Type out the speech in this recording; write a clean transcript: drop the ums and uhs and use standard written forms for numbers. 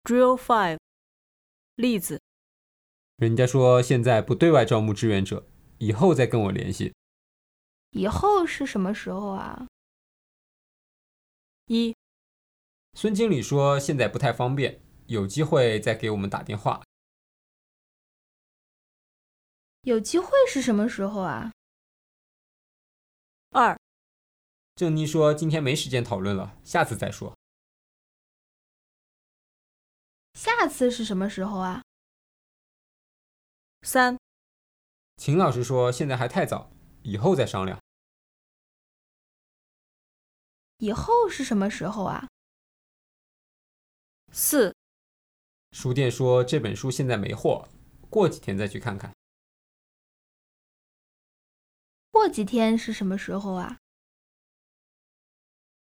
Drill 5例子， 人家说现在不对外招募志愿者，以后再跟我联系。 以后是什么时候啊？ 一、 孙经理说现在不太方便，有机会再给我们打电话。 有机会是什么时候啊？ 二、 郑妮说今天没时间讨论了，下次再说。 下次是什么时候啊？ 三、 秦老师说现在还太早，以后再商量。 以后是什么时候啊？ 四、 书店说这本书现在没货，过几天再去看看。 过几天是什么时候啊？